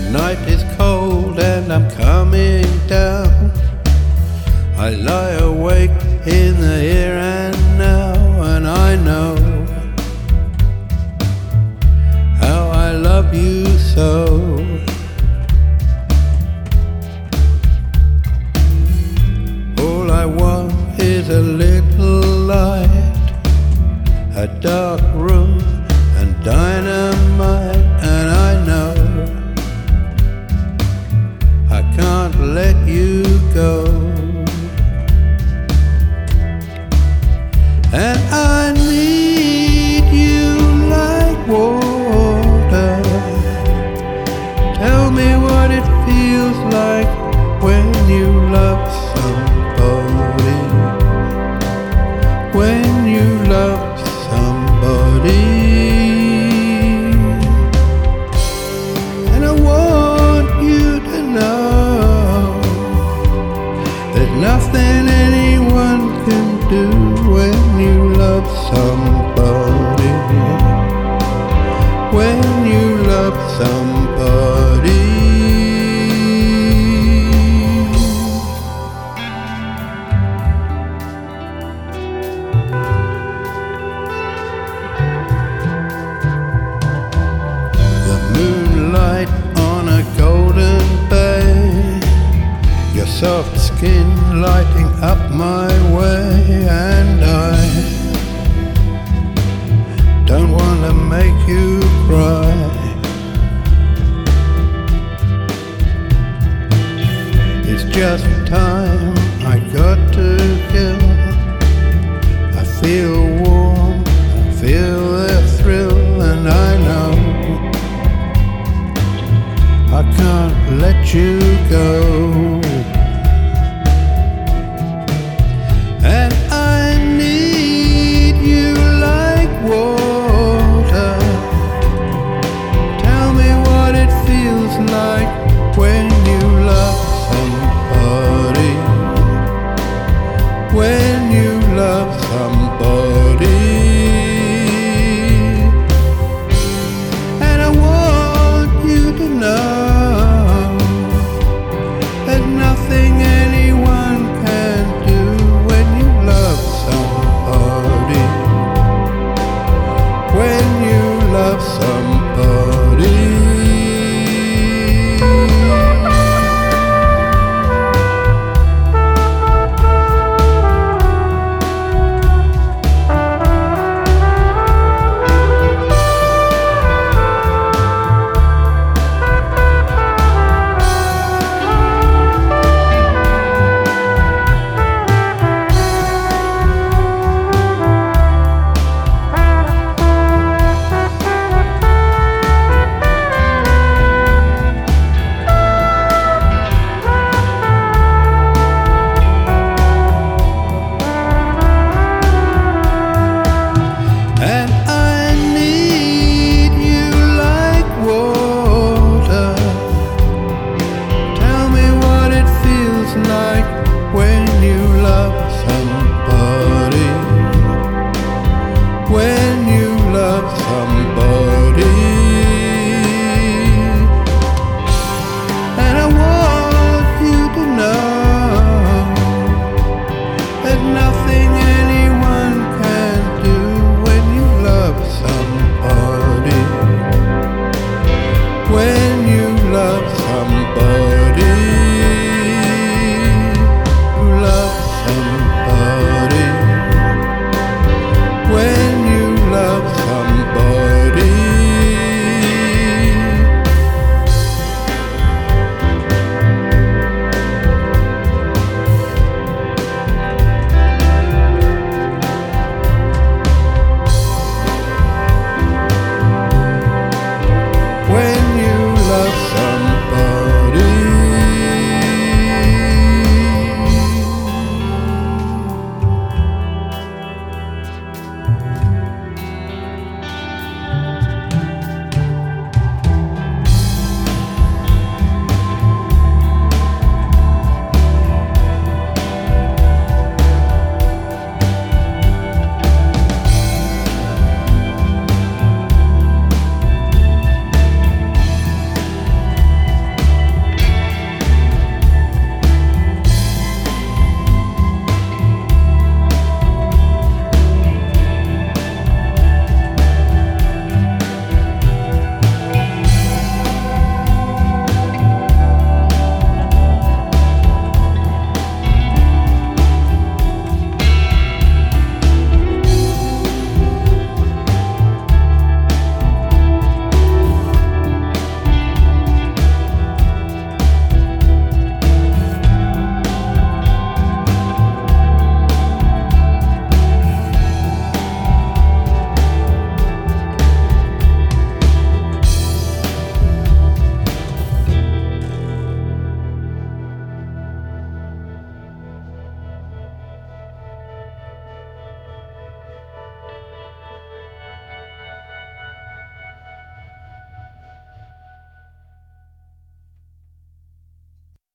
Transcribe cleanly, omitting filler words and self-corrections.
night is cold and I'm coming down. I lie awake in the here and now, and I know how I love you so. All I want is a little light, a dark room and dynamite, and I know I can't let you go. And I need you like water. Tell me what it feels like when you love somebody. When you love somebody. And I want you to know there's nothing anyone can do when you love somebody. When you love somebody. The moonlight on a golden bay, your soft skin lighting up my way, and I don't want to make you cry. It's just time I got to kill. I feel warm, I feel the thrill, and I know I can't let you go.